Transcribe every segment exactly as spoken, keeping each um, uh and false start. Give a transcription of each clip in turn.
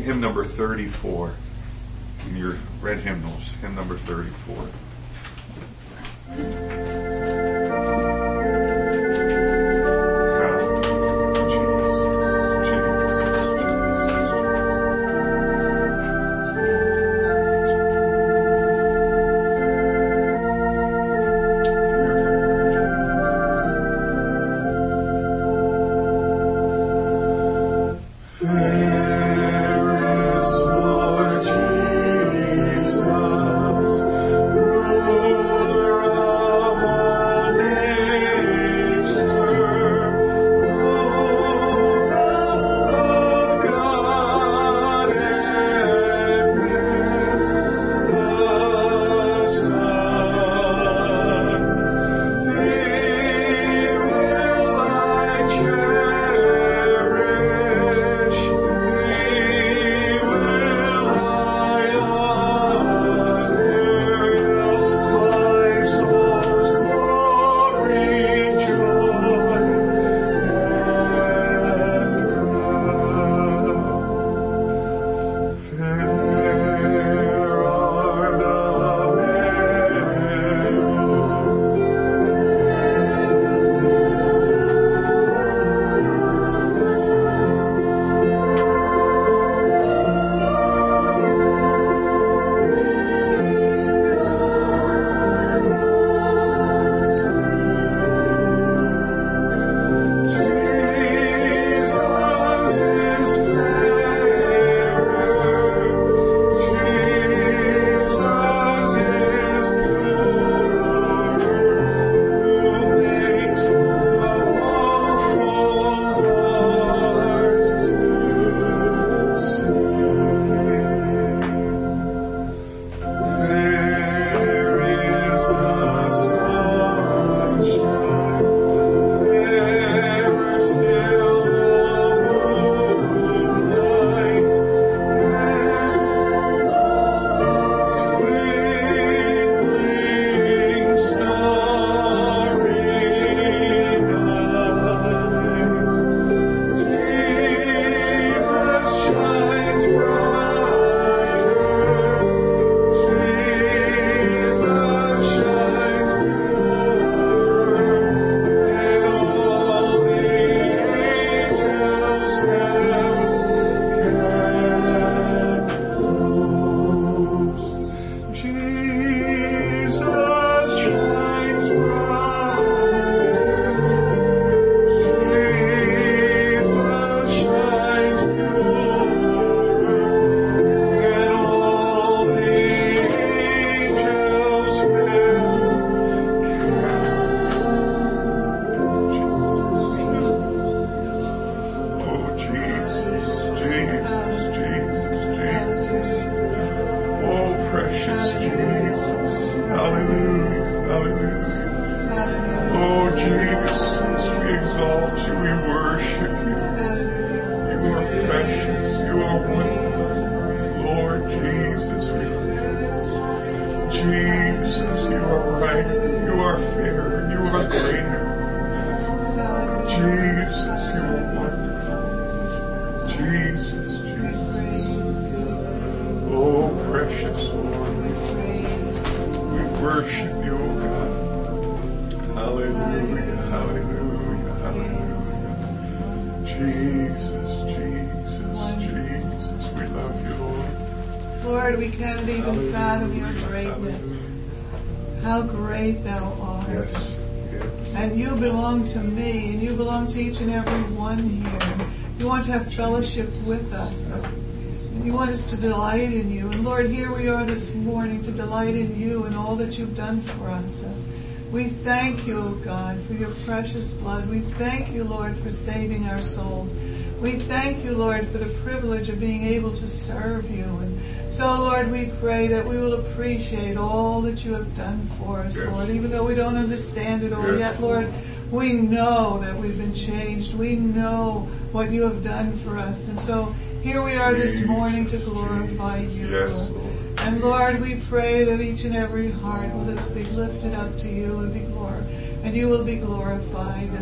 hymn number thirty-four in your red hymnals. Hymn number thirty-four. Lord, we cannot even fathom your greatness. How great thou art. Yes. Yes. And you belong to me, and you belong to each and every one here. You want to have fellowship with us. And you want us to delight in you. And Lord, here we are this morning to delight in you and all that you've done for us. We thank you, O God, for your precious blood. We thank you, Lord, for saving our souls. We thank you, Lord, for the privilege of being able to serve you. And so, Lord, we pray that we will appreciate all that you have done for us, yes. Lord, even though we don't understand it all yes. yet, Lord. We know that we've been changed. We know what you have done for us. And so here we are this morning to glorify you. Yes, Lord. And Lord, we pray that each and every heart will just be lifted up to you and be glorified, and you will be glorified.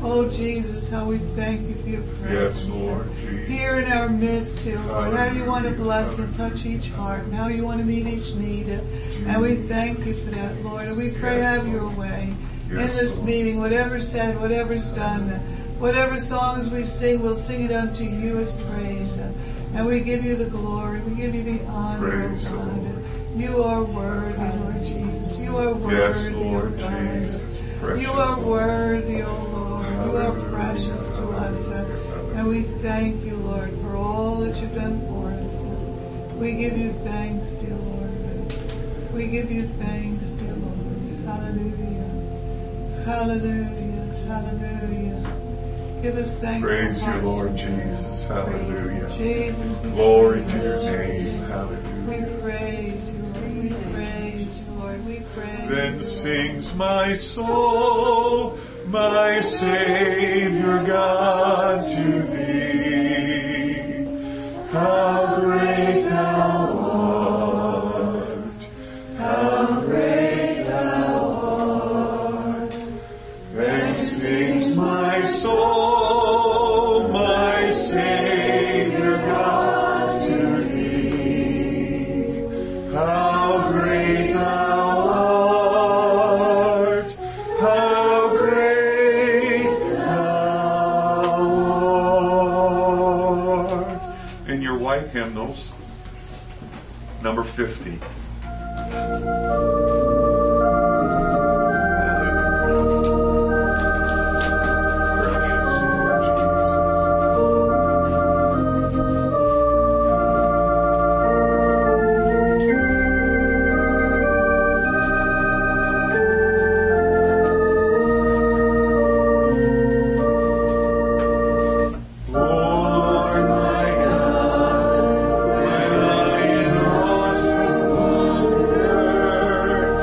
Oh, Jesus, how we thank you for your presence. Yes, Lord. Jesus. Here in our midst, dear Lord. How you want to bless and Hallelujah. touch each heart. And how you want to meet each need. And we thank you for that, Lord. And we pray, Yes, have your Lord. way Yes, in this Lord. meeting. Whatever's said, whatever's done, whatever songs we sing, we'll sing it unto you as praise. And we give you the glory. We give you the honor, Praise oh the God. Lord. You are worthy, Lord Jesus. You are worthy, Yes, Lord oh God. Jesus. Precious You are Lord. worthy, O Lord. You are Hallelujah. precious to us. uh, Hallelujah. And we thank you, Lord, for all that you've done for us. We give you thanks, dear Lord. We give you thanks, dear Lord. Hallelujah. Hallelujah. Hallelujah. Give us thankful Praise you, hearts, Lord oh God. Jesus. Hallelujah. Jesus, we Glory praise to your you. name. We Hallelujah. praise you, Lord. We praise you, Lord. We praise you. Then Lord. sings my soul, my Savior God, to thee. How great thou art! How great thou art! Then sings my soul, my Savior God, to thee. How great thou art! How great thou art! In your white hymnals, number fifty. Precious Lord Jesus. Lord my God, my light and awesome wonder,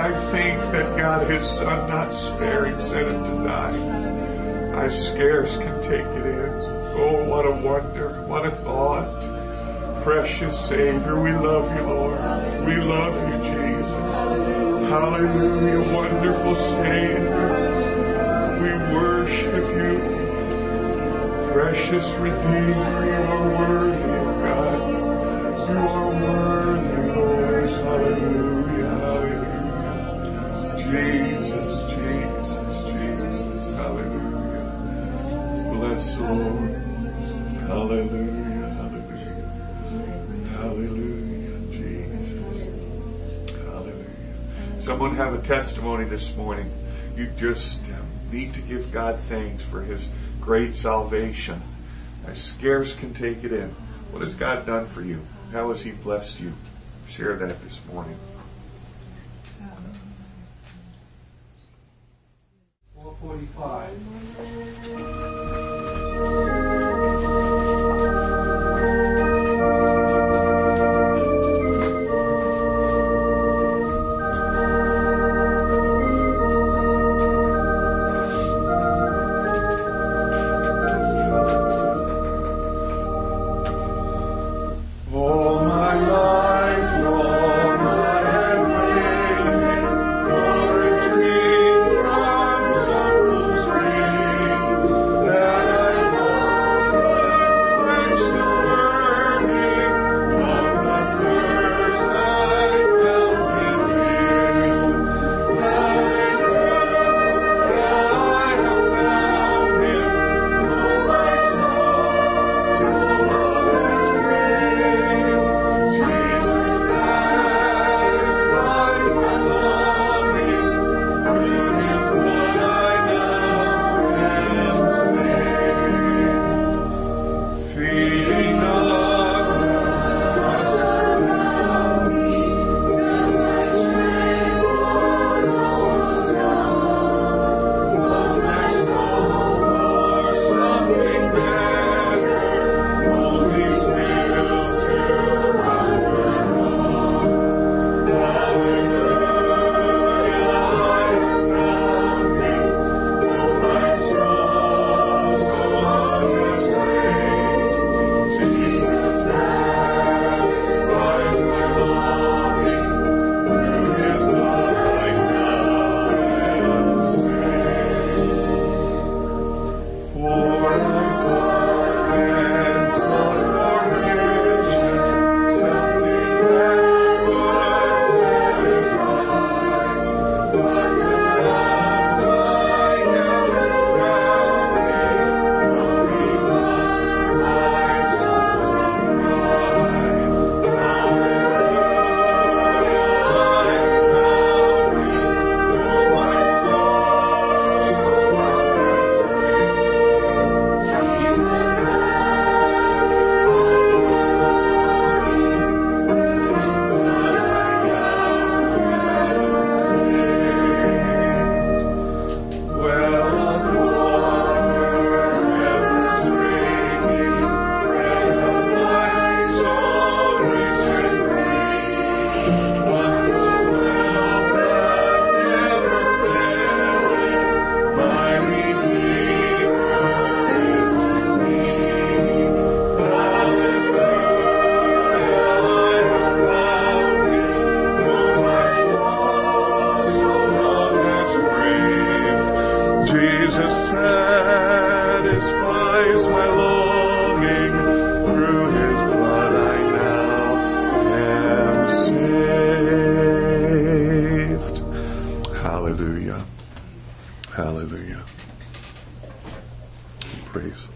I think that God, His Son, not sparing, sent Him to die. I scarce can take it in. Oh, what a wonder, what a thought. Precious Savior, we love you, Lord. We love you, Jesus. Hallelujah, wonderful Savior. We worship you. Precious Redeemer, you are worthy, oh God. You are worthy, Lord. Hallelujah, hallelujah. Jesus, Jesus, Jesus, hallelujah. Bless the Lord. Hallelujah, hallelujah. Hallelujah, Jesus. Hallelujah. Someone have a testimony this morning. You just um, need to give God thanks for His great salvation. I scarce can take it in. What has God done for you? How has He blessed you? Share that this morning. four forty-five. Hallelujah. Hallelujah. Praise.